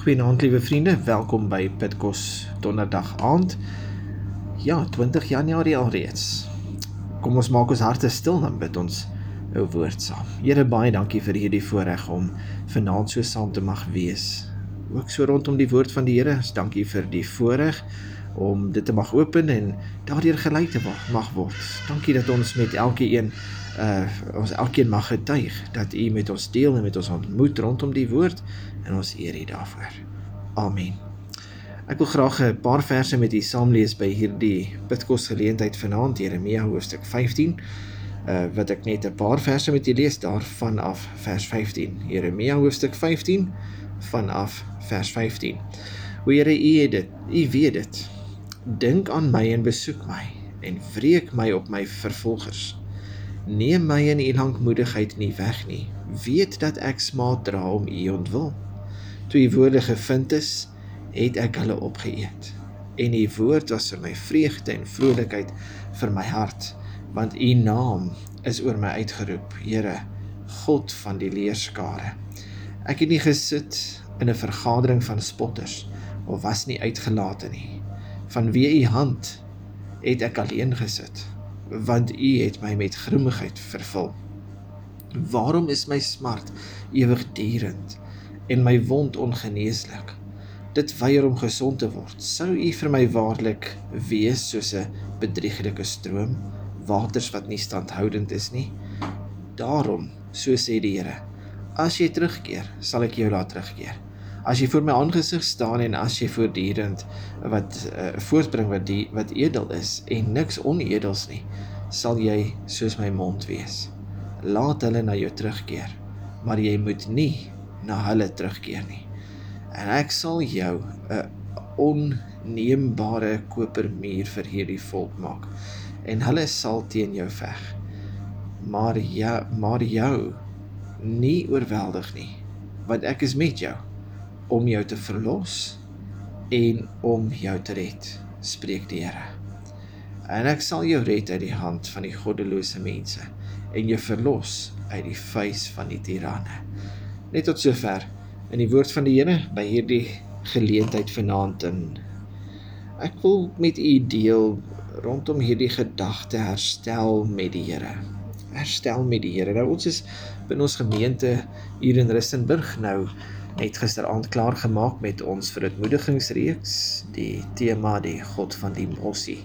Goeienaand, liewe vriende, welkom by Pitkos donderdag aand. Ja, 20 Januarie alreeds. Kom ons maak ons harte stil, dan bid ons ou woord saam. Here, baie dankie vir hierdie voorreg om vanaand so saam te mag wees. Ook so rondom die woord van die Here, dankie vir die voorreg om dit te mag open en daardeur gelei te mag word. Dankie dat ons met elkeen mag getuig, dat U met ons deel en met ons ontmoet rondom die woord, en ons eer U daarvoor. Amen. Ek wil graag 'n paar verse met U saamlees by hierdie Pitkos geleentheid vanaand, Jeremia hoofstuk 15, wat ek net 'n paar verse met U lees, daar vanaf vers 15. Jeremia hoofstuk 15, vanaf vers 15. O Here, U weet dit. Dink aan my en besoek my, en wreek my op my vervolgers. Neem my in U lankmoedigheid nie weg nie. Weet dat ek smaad dra om U ontwil. Toe U woorde gevind is, het ek hulle opgeëet. En U woord was vir my vreugde en vrolikheid vir my hart, want U naam is oor my uitgeroep, Here, God van die leerskare. Ek het nie gesit in 'n vergadering van spotters, of was nie uitgelate nie. Vanweë U hand het ek alleen gesit, want U het my met grimmigheid vervul. Waarom is my smart ewigdurend en my wond ongeneeslik? Dit weier om gesond te word. Sou U vir my waarlik wees soos 'n bedrieglike stroom, waters wat nie standhoudend is nie? Daarom, so sê die Here, as jy terugkeer, sal ek jou laat terugkeer. As jy voor my aangesig staan en as jy voortdurend voortbring wat edel is en niks onedels nie, sal jy soos my mond wees. Laat hulle na jou terugkeer, maar jy moet nie na hulle terugkeer nie. En ek sal jou 'n onneembare kopermuur vir hierdie volk maak, en hulle sal teen jou veg, maar jou nie oorweldig nie, want ek is met jou, om jou te verlos en om jou te red, spreek die Here. En ek sal jou red uit die hand van die goddelose mense, en jou verlos uit die vuis van die tiranne. Net tot sover in die woord van die Here, by hierdie geleentheid vanaand, en ek wil met U deel rondom hierdie gedagte herstel met die Here. Herstel met die Here. Nou, ons is in ons gemeente hier in Rustenburg nou net gisteraand klaar gemaak met ons verootmoedigingsreeks, die tema die God van die Mossie.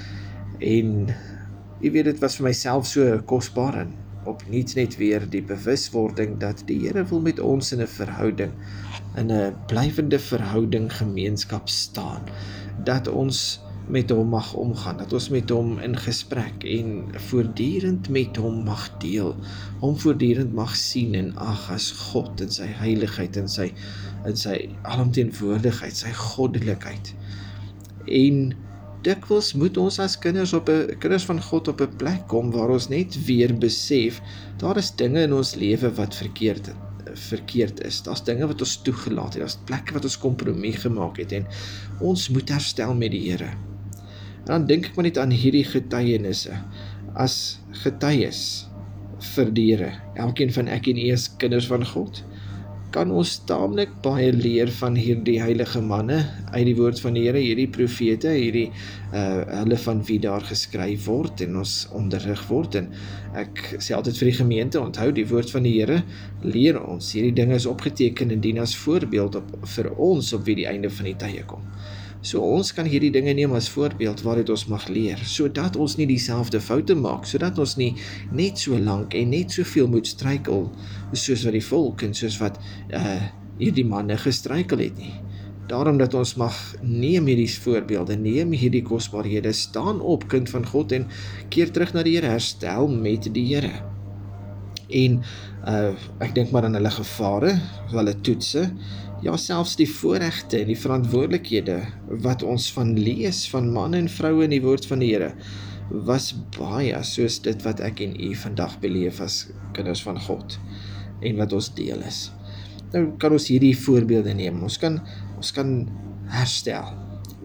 En jy weet, dit was vir myself so kosbaar, en opnuut net weer die bewuswording dat die Here wil met ons in 'n verhouding, in 'n blywende verhouding, gemeenskap staan, dat ons met hom mag omgaan, dat ons met hom in gesprek en voortdurend met hom mag deel, hom voortdurend mag sien en ag as God in sy heiligheid, in sy alomteenwoordigheid, sy goddelikheid. En dikwels moet ons as kinders van God op 'n plek kom waar ons net weer besef, daar is dinge in ons lewe wat verkeerd is. Daar's dinge wat ons toegelaat het, daar's plekke wat ons kompromie gemaak het, en ons moet herstel met die Here. En dan dink ek maar net aan hierdie getuienisse, as getuies vir die Here, elkeen van ek en U as kinders van God, kan ons taamlik baie leer van hierdie heilige manne uit die woord van die Here, hierdie profete, hulle van wie daar geskryf word en ons onderrig word. En ek sê altyd vir die gemeente, onthou, die woord van die Here leer ons, hierdie dinge is opgeteken en dien as voorbeeld vir ons op wie die einde van die tye kom. So ons kan hierdie dinge neem as voorbeeld waaruit ons mag leer, sodat ons nie dieselfde foute maak, sodat ons nie net so lank en net soveel moet struikel, soos wat die volk en soos wat hierdie manne gestruikel het nie. Daarom dat ons mag neem hierdie voorbeelde, neem hierdie kosbaarhede, staan op, kind van God, en keer terug na die Here, herstel met die Here. En ek dink maar aan hulle gevare, hulle toetse, ja, selfs die voorregte en die verantwoordelikhede wat ons van lees, van manne en vroue in die woord van die Here, was baie soos dit wat ek en U vandag beleef as kinders van God, en wat ons deel is. Nou kan ons hierdie voorbeelde neem, ons kan herstel.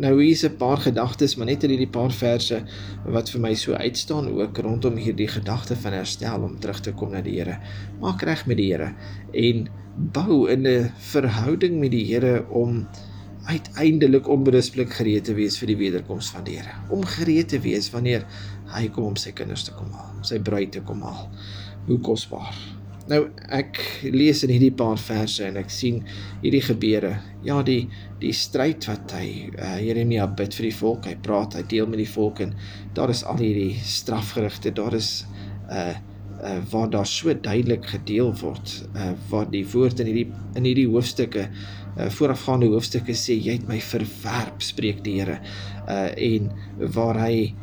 Nou hier is 'n paar gedagtes, maar net in hierdie paar verse wat vir my so uitstaan ook rondom hierdie gedagte van herstel om terug te kom na die Here. Maak reg met die Here en bou in 'n verhouding met die Here om uiteindelik onberispelik gereed te wees vir die wederkoms van die Here. Om gereed te wees wanneer hy kom om sy kinders te kom haal, om sy bruid te kom haal. Hoe kosbaar. Nou, ek lees in hierdie paar verse en ek sien hierdie gebeure. Ja, die stryd wat hy, Jeremia bid vir die volk, hy praat, hy deel met die volk en daar is al hierdie strafgerigte, daar is waar daar so duidelik gedeel word, waar die woord in hierdie hoofstukke, voorafgaande hoofstukke sê, jy het my verwerp, spreek die Here, en waar hy,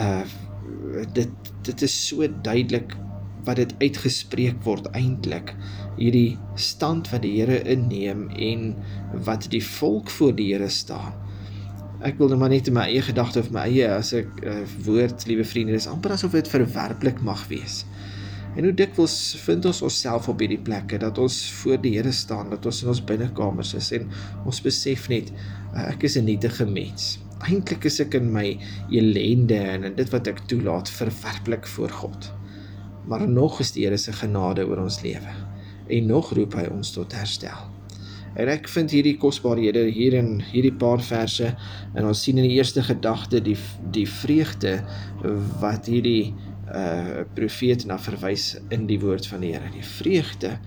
dit is so duidelik, wat dit uitgespreek word eintlik, hierdie stand wat die Here inneem, en wat die volk voor die Here staan. Ek wil maar net in my eie gedagte of my eie, as ek woord, liewe vriende, dis amper asof dit verwerplik mag wees. En hoe dikwels vind ons onsself op hierdie plekke, dat ons voor die Here staan, dat ons in ons binnenkamers is, en ons besef net, ek is 'n nietige mens. Eintlik is ek in my ellende, en in dit wat ek toelaat, verwerplik voor God. Maar nog is die Here se genade oor ons lewe, en nog roep hy ons tot herstel. En ek vind hierdie kosbaarhede hier in hierdie paar verse, en ons sien in die eerste gedagte die vreugde wat hierdie profeet na verwys in die woord van die Here. Die vreugde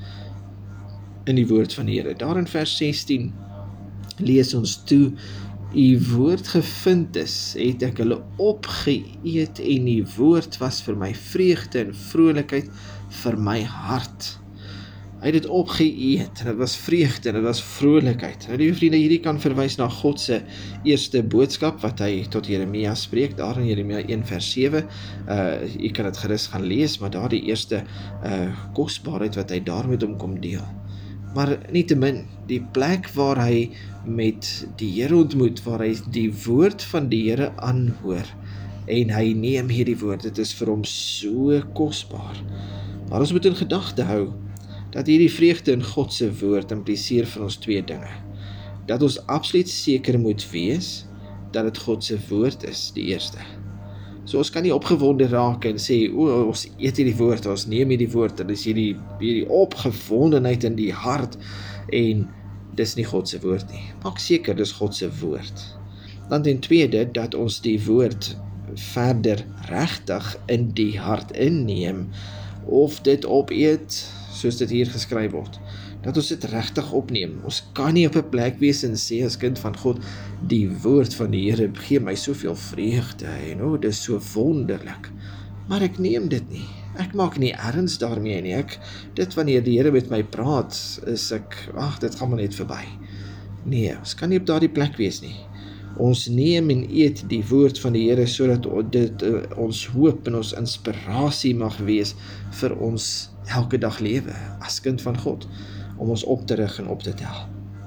in die woord van die Here. Daar in vers 16 lees ons toe, u woord gevind is, het ek hulle opgeëet, en die woord was vir my vreugde en vrolikheid vir my hart. Hy het dit opgeëet, en dit was vreugde, en dit was vrolikheid. Nou die vriende, hierdie kan verwys na God se eerste boodskap, wat hy tot Jeremia spreek, daar in Jeremia 1 vers 7, jy kan dit gerus gaan lees, maar daar die eerste kosbaarheid wat hy daar met hom kom deel. Maar nietemin, die plek waar hy met die Here ontmoet, waar hy die woord van die Here aanhoor, en hy neem hierdie woord, dit is vir hom so kosbaar. Maar ons moet in gedagte hou, dat hierdie vreugde in God se woord impliseer vir ons twee dinge. Dat ons absoluut seker moet wees, dat dit God se woord is, die eerste. So ons kan nie opgewonde raak en sê, ons eet hierdie woord, ons neem hierdie woord, en is hierdie opgewondenheid in die hart, en dis nie God se woord nie. Maak seker, dis God se woord. Dan ten tweede, dat ons die woord verder regtig in die hart inneem, of dit opeet, soos dit hier geskryf word, dat ons dit regtig opneem. Ons kan nie op 'n plek wees en sê as kind van God, die woord van die Here gee my soveel vreugde, en dis so wonderlik, maar ek neem dit nie. Ek maak nie erns daarmee nie. Dit wanneer die Here met my praat, is ek, dit gaan maar net verby. Nee, ons kan nie op daardie plek wees nie. Ons neem en eet die woord van die Here, sodat dit ons hoop en ons inspirasie mag wees vir ons elke dag lewe, as kind van God, om ons op te rig en op te tel.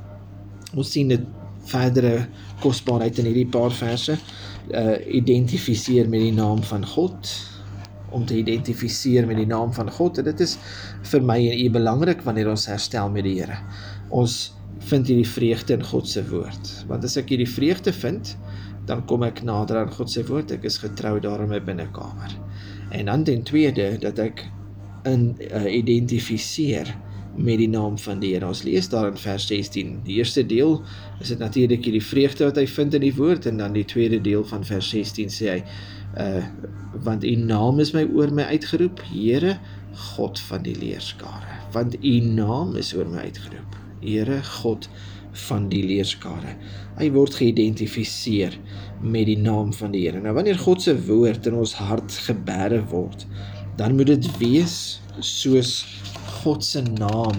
Ons sien dit verdere kosbaarheid in hierdie paar verse, identifiseer met die naam van God, om te identifiseer met die naam van God, en dit is vir my en u belangrik wanneer ons herstel met die Here. Ons vind hierdie vreugde in God se woord, want as ek hierdie vreugde vind, dan kom ek nader aan God se woord, ek is getrou daar in my binnekamer. En dan ten tweede, dat ek identifiseer met die naam van die Here. Ons lees daar in vers 16, die eerste deel is dit natuurlik die vreugde wat hy vind in die woord, en dan die tweede deel van vers 16 sê hy, want u naam is my oor my uitgeroep, Here, God van die leerskare. Want u naam is oor my uitgeroep, Here, God van die leerskare. Hy word geïdentifiseer met die naam van die Here. Nou, wanneer God se woord in ons hart gebere word, dan moet dit wees soos God se naam,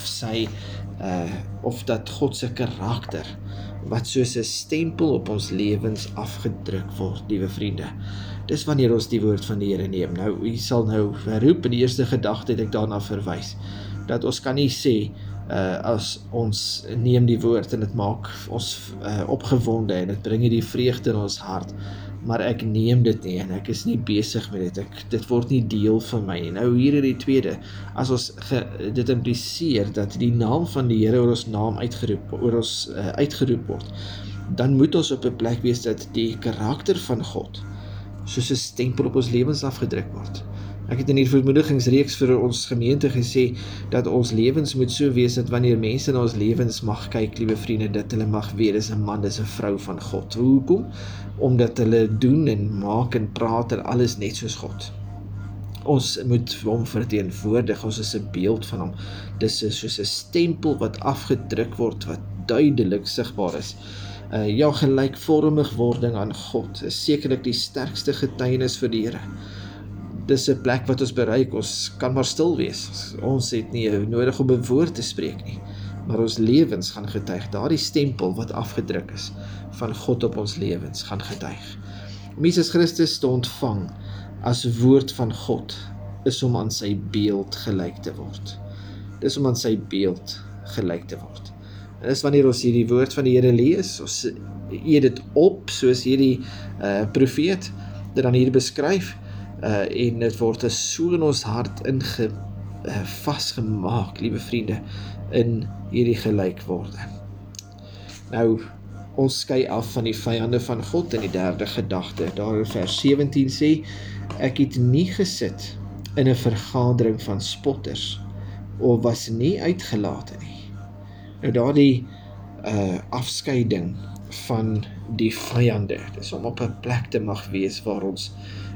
of dat God se karakter, wat soos 'n stempel op ons lewens afgedruk word, liewe vriende. Dis wanneer ons die woord van die Here neem. Nou, u sal nou roep, in die eerste gedagte het ek daarna verwys, dat ons kan nie sê, as ons neem die woord en dit maak ons opgewonde en dit bring die vreugde in ons hart, maar ek neem dit nie en ek is nie besig met dit word nie deel van my nie. Nou hier in die tweede, as ons dit impliseer dat die naam van die Here oor ons naam uitgeroep word, dan moet ons op 'n plek wees dat die karakter van God soos 'n stempel op ons lewens afgedruk word. Ek het in die vermoedigingsreeks vir ons gemeente gesê dat ons lewens moet so wees dat wanneer mense na ons lewens mag kyk, liewe vriende, dat hulle mag weet, dis 'n man, dis 'n vrou van God. Hoekom? Omdat hulle doen en maak en praat en alles net soos God. Ons moet hom verteenwoordig, ons is 'n beeld van hom. Dis soos 'n stempel wat afgedruk word, wat duidelik sigbaar is. Ja, gelykvormig wording aan God is sekerlik die sterkste getuienis vir die Here. Dis 'n plek wat ons bereik, ons kan maar stil wees. Ons het nie nodig om 'n woord te spreek nie, maar ons lewens gaan getuig. Daardie stempel wat afgedruk is van God op ons lewens gaan getuig. Om Jesus Christus te ontvang as woord van God is om aan sy beeld gelyk te word. Dis om aan sy beeld gelyk te word. En dis wanneer ons hierdie woord van die Here lees, ons eet dit op, soos hierdie profeet dit dan hier beskryf, en dit word so in ons hart vasgemaak, liewe vriende, in hierdie gelykwording. Nou, ons skei af van die vyande van God in die derde gedagte. Daar in vers 17 sê, ek het nie gesit in 'n vergadering van spotters, of was nie uitgelate nie. Nou daardie afskeiding van die vyande, dis om op 'n plek te mag wees waar ons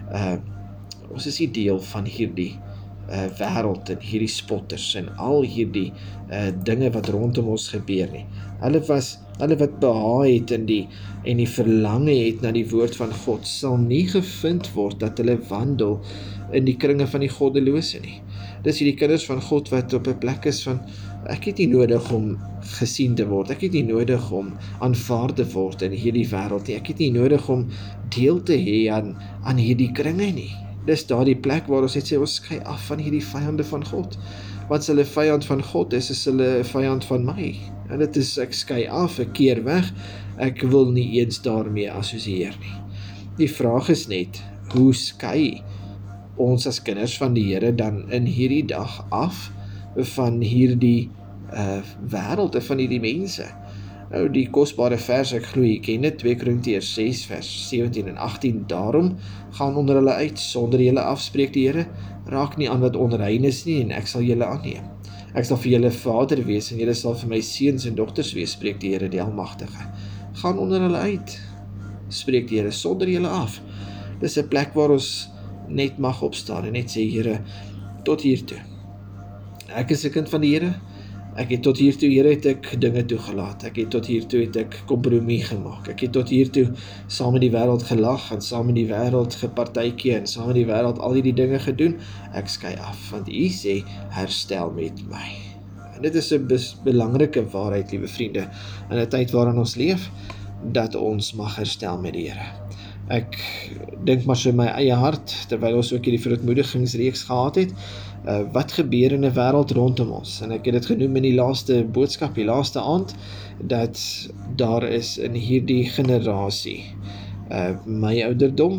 is nie deel van hierdie wêreld en hierdie spotters en al hierdie dinge wat rondom ons gebeur nie. Hulle wat behaag het en die verlange het na die woord van God, sal nie gevind word dat hulle wandel in die kringe van die goddelose nie. Dis hierdie kinders van God wat op 'n plek is van, ek het nie nodig om gesien te word, ek het nie nodig om aanvaar te word in hierdie wêreld nie, ek het nie nodig om deel te hê aan hierdie kringe nie. Dis daardie plek waar ons net sê, ons skei af van hierdie vyande van God. Wat as hulle vyand van God is hulle vyand van my. En dit is, ek skei af, ek keer weg, ek wil nie eens daarmee assosieer nie. Die vraag is net, hoe skei ons as kinders van die Here dan in hierdie dag af van hierdie wêreld, van hierdie mense? Nou die kosbare vers, ek glo jy ken dit, 2 Korintiërs 6 vers 17 en 18, daarom gaan onder hulle uit, sonder julle afspreek die Here, raak nie aan wat onrein is nie, en ek sal julle aanneem. Ek sal vir julle vader wees, en julle sal vir my seuns en dogters wees, spreek die Here die Almagtige. Gaan onder hulle uit, spreek die Here, sonder julle af. Dis 'n plek waar ons net mag opstaan en net sê, Here, tot hiertoe. Ek is 'n kind van die Here. Ek het tot hiertoe, Here, het ek dinge toegelaat. Ek het tot hiertoe het ek kompromie gemaak. Ek het tot hiertoe saam met die wêreld gelag en saam met die wêreld gepartytjie en saam met die wêreld al hierdie dinge gedoen. Ek skei af, want U sê, herstel met my. En dit is 'n belangrike waarheid, liewe vriende, in 'n tyd waarin ons leef, dat ons mag herstel met die Here. Ek dink maar so in my eie hart, terwyl ons ook hierdie verootmoedigingsreeks gehad het, wat gebeur in 'n wêreld rondom ons? En ek het dit genoem in die laaste boodskap, die laaste aand, dat daar is in hierdie generasie, my ouderdom,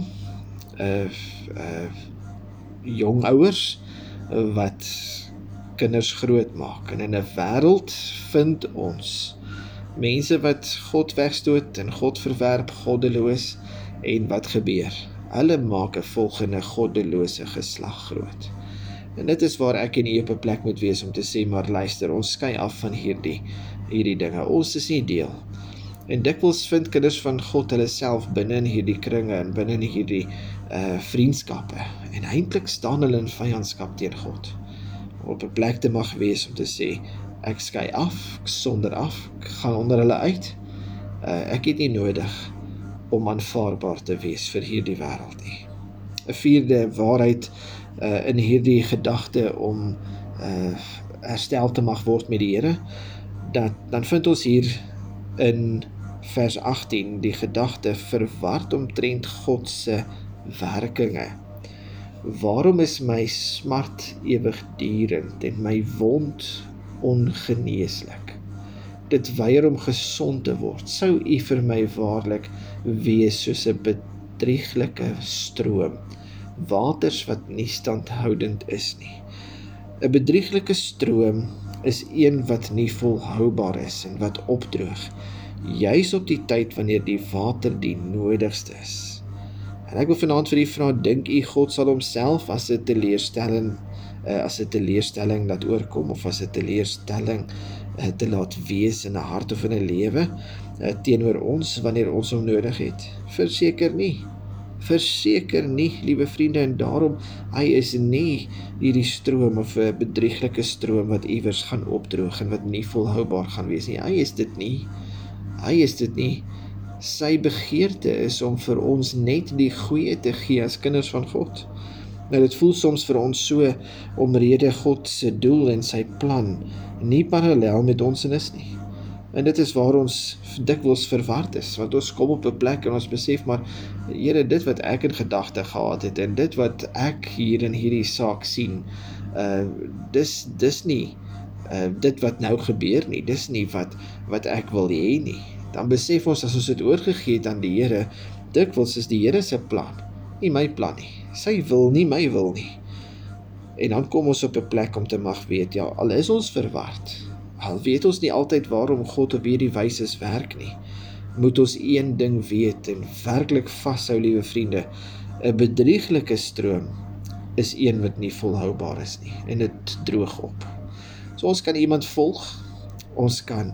jong ouers, wat kinders groot maak. En in 'n wêreld vind ons mense wat God wegstoot en God verwerp, goddeloos, en wat gebeur? Hulle maak 'n volgende goddelose geslag groot. En dit is waar ek en u op 'n plek moet wees om te sê, maar luister, ons skei af van hierdie dinge. Ons is nie deel. En dikwels vind kinders van God hulle self binne in hierdie kringe en binne in hierdie vriendskappe. En eintlik staan hulle in vyandskap teen God. Om op 'n plek te mag wees om te sê, ek skei af, ek sonder af, ek gaan onder hulle uit. Ek het nie nodig om aanvaarbaar te wees vir hierdie wêreld nie. 'n vierde waarheid in hierdie gedagte om herstel te mag word met die Here, dan vind ons hier in vers 18 die gedagte verward omtrent God se werkinge. Waarom is my smart ewigdurend en my wond ongeneeslik? Dit weier om gesond te word. Sou U vir my waarlik wees soos 'n bedrieglike stroom, waters wat nie standhoudend is nie. 'n Bedrieglike stroom is een wat nie volhoubaar is en wat opdroog. juis op die tyd wanneer die water die nodigste is. En ek wil vanaand vir u vra, dink u God sal homself as 'n teleurstelling laat oorkom, of as 'n teleurstelling te laat wees in 'n hart of in 'n lewe teenoor ons wanneer ons hom nodig het? Verseker nie. Verseker nie, liewe vriende, en daarom, hy is nie hierdie stroom of 'n bedrieglike stroom wat iewers gaan opdroog en wat nie volhoubaar gaan wees nie. Hy is dit nie. Hy is dit nie. Sy begeerte is om vir ons net die goeie te gee as kinders van God. Nou, dit voel soms vir ons so omrede God se doel en sy plan nie parallel met ons is nie. En dit is waar ons dikwels verward is, want ons kom op 'n plek en ons besef, maar Here, dit wat ek in gedagte gehad het, en dit wat ek hier in hierdie saak sien, dis nie dit wat nou gebeur nie, dis nie wat ek wil hê nie. Dan besef ons, as ons dit oorgegee het aan die Here, dikwels is die Here se plan, nie my plan nie. Sy wil nie my wil nie. En dan kom ons op 'n plek om te mag weet, ja, al is ons verward, al weet ons nie altyd waarom God op hierdie wyse werk nie, moet ons een ding weet en werklik vashou, liewe vriende, 'n bedrieglike stroom is een wat nie volhoubaar is nie, en dit droog op. So ons kan iemand volg, ons kan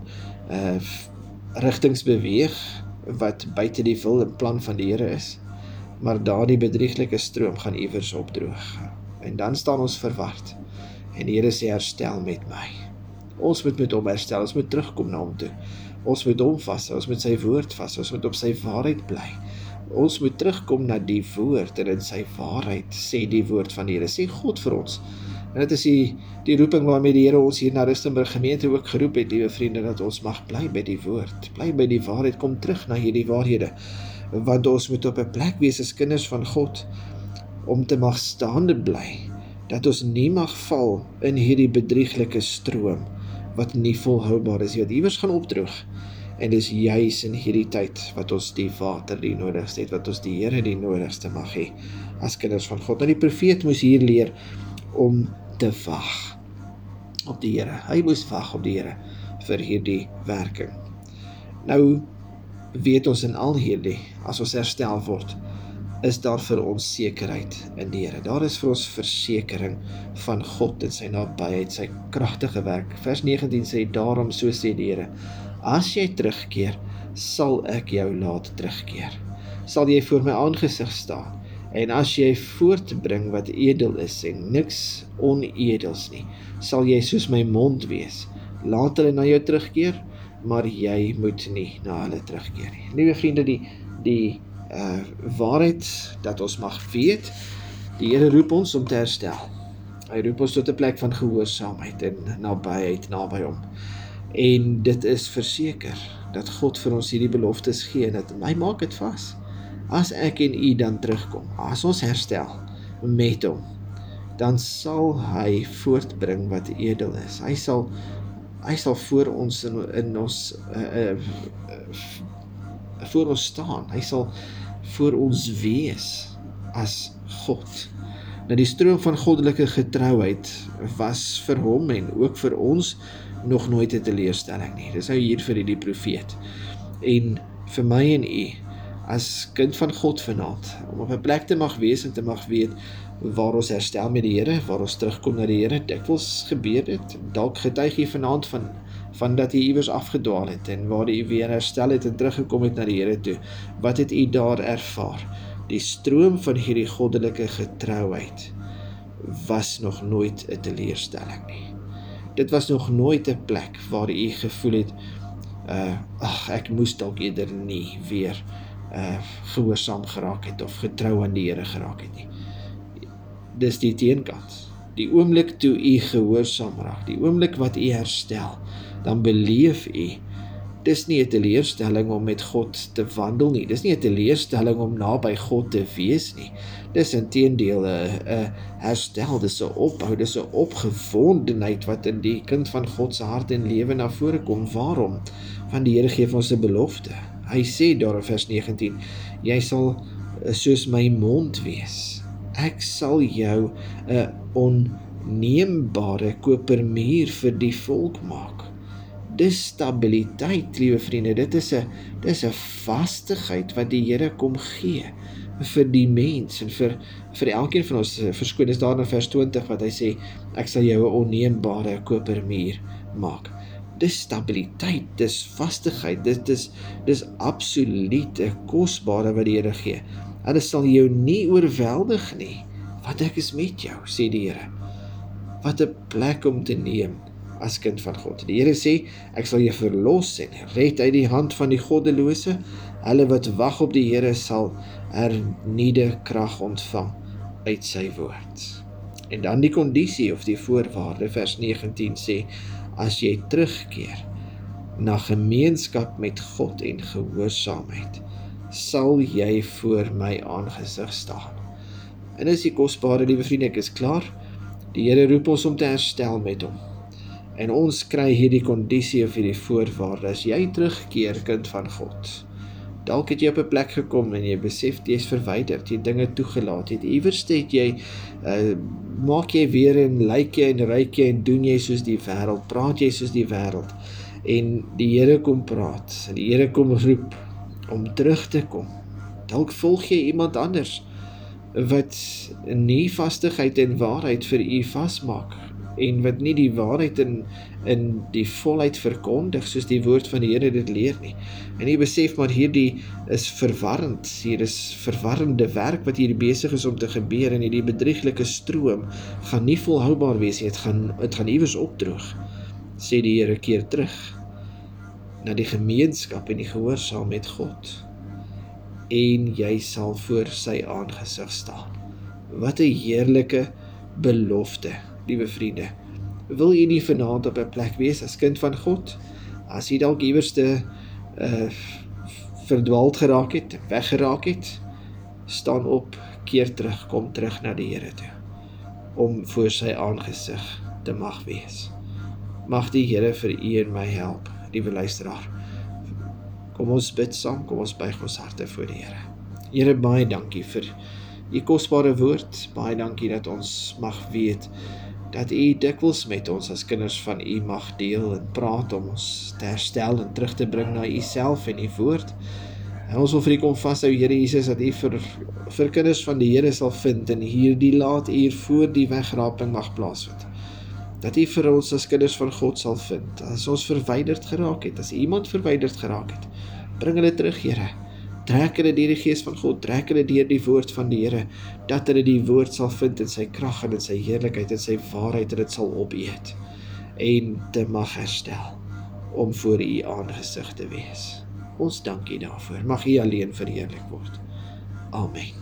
rigtings beweeg wat buite die wil en plan van die Here is, maar daardie bedrieglike stroom gaan iewers opdroog. En dan staan ons verward, en die Here sê, herstel met my. Ons moet met hom herstel, ons moet terugkom na hom toe. Ons moet hom vashou, ons moet sy woord vashou, ons moet op sy waarheid bly. Ons moet terugkom na die woord, en in sy waarheid sê die woord van die Here, sê God vir ons. En dit is die roeping waarmee die Here ons hier na Rustenburg gemeente ook geroep het, liewe vriende, dat ons mag bly by die woord, bly by die waarheid, kom terug na hierdie waarhede, want ons moet op 'n plek wees as kinders van God, om te mag staande bly, dat ons nie mag val in hierdie bedrieglike stroom, wat nie volhoubaar is, wat iewers gaan opdroog. En dis juis in hierdie tyd wat ons die water die nodigste het, wat ons die Here die nodigste mag hê, as kinders van God. Nou, die profeet moes hier leer om te wag op die Here. Hy moes wag op die Here vir hierdie werking. Nou weet ons in al hierdie, as ons herstel word, is daar vir ons sekerheid in die Here. Daar is vir ons versekering van God en sy nabyheid, sy kragtige werk. Vers 19 sê, daarom so sê die Here, as jy terugkeer, sal ek jou laat terugkeer. Sal jy voor my aangesig staan, en as jy voortbring wat edel is en niks onedels nie, sal jy soos my mond wees. Laat hulle na jou terugkeer, maar jy moet nie na hulle terugkeer nie. Liewe vriende, die waarheid dat ons mag weet, die Here roep ons om te herstel. Hy roep ons tot 'n plek van gehoorsaamheid en nabyheid naby hom. En dit is verseker dat God vir ons hierdie beloftes gee, en dat hy maak dit vas. As ek en u dan terugkom, as ons herstel met hom, dan sal hy voortbring wat edel is. Hy sal voor ons in ons voor ons staan. Hy sal voor ons wees as God. Nou, die stroom van goddelike getrouheid was vir hom en ook vir ons nog nooit 'n teleurstelling nie. Dis nou hier vir die profeet. En vir my en u, as kind van God vanaand, om op 'n plek te mag wees en te mag weet waar ons herstel met die Here, waar ons terugkom na die Here. Dikwels gebeur dit, dalk getuig jy vanaand van dat jy iewers afgedwaal het, en waar jy weer herstel het en teruggekom het na die Here toe. Wat het jy daar ervaar? Die stroom van hierdie goddelike getrouheid was nog nooit 'n teleurstelling nie. Dit was nog nooit 'n plek waar jy gevoel het, ek moes dalk eerder nie weer gehoorsaam geraak het, of getrou aan die Here geraak het nie. Dis die teenkant. Die oomblik toe u gehoorsaam raak, die oomblik wat u herstel, dan beleef u, dis nie 'n teleurstelling om met God te wandel nie, dis nie 'n teleurstelling om naby God te wees nie, dis inteendeel 'n herstel, dis 'n opbou, dis 'n opgewondenheid wat in die kind van God se hart en lewe na vore kom. Waarom? Want die Here gee vir ons 'n belofte. Hy sê daar in vers 19, jy sal soos my mond wees. Ek sal jou 'n onneembare kopermuur vir die volk maak. Dis stabiliteit, liewe vriende, dit is 'n vastigheid wat die Here kom gee vir die mens en vir elkeen van ons. Verskoon, is daar in vers 20 wat hy sê, ek sal jou 'n onneembare kopermuur maak. Dis stabiliteit, dis vastigheid, dis absoluut 'n kosbare wat die Here gee. Hulle sal jou nie oorweldig nie, want ek is met jou, sê die Here. Wat 'n plek om te neem as kind van God. Die Here sê, ek sal jou verlos en red uit die hand van die goddelose. Hulle wat wag op die Here sal hernieude krag ontvang uit sy woord. En dan die kondisie of die voorwaarde, vers 19 sê, as jy terugkeer na gemeenskap met God en gehoorsaamheid, sal jy voor my aangesig staan. En is die kosbare, liewe vriende, ek is klaar. Die Here roep ons om te herstel met hom. En ons kry hierdie kondisie of hierdie voorwaarde, as jy terugkeer, kind van God. Dalk het jy op 'n plek gekom en jy besef jy is verwyderd, jy dinge toegelaat het. Iewers het jy, maak jy weer en lyk jy en ryk jy en doen jy soos die wêreld, praat jy soos die wêreld. En die Here kom praat, en die Here kom roep om terug te kom. Dalk volg jy iemand anders wat nie vastigheid en waarheid vir u vasmaak en wat nie die waarheid in die volheid verkondig soos die woord van die Here dit leer nie. En jy besef maar hierdie is verwarrend, hier is verwarrende werk wat hier besig is om te gebeur en hierdie bedrieglike stroom gaan nie volhoubaar wees nie, het gaan iewers opdroog. Sê die Here, keer terug na die gemeenskap en die gehoorsaam met God en jy sal voor sy aangesig staan. Wat 'n heerlike belofte, liewe vriende. Wil jy nie vanaand op 'n plek wees as kind van God? As jy dalk iewers verdwaald geraak het, weggeraak het, staan op, keer terug, kom terug na die Here toe, om voor sy aangesig te mag wees. Mag die Here vir u en my help, liewe luisteraar. Kom ons bid saam, kom ons buig ons harte voor die Here. Here, baie dankie vir u kosbare woord, baie dankie dat ons mag weet dat u dikwels met ons as kinders van u mag deel en praat om ons te herstel en terug te bring na u self en u woord. En ons wil vir u kom vashou, Here Jesus, dat u vir kinders van die Here sal vind en hierdie laat uur voor die wegraping mag plaasvind. Dat u vir ons as kinders van God sal vind, as ons verwyderd geraak het, as iemand verwyderd geraak het, bring hulle terug, Here. Trek hulle deur die Gees van God, trek hulle deur die woord van die Here, dat hulle die woord sal vind in sy krag en in sy heerlikheid en sy waarheid en dit sal opeet en te mag herstel om voor u aangesig te wees. Ons dank u daarvoor. Mag u alleen verheerlik word. Amen.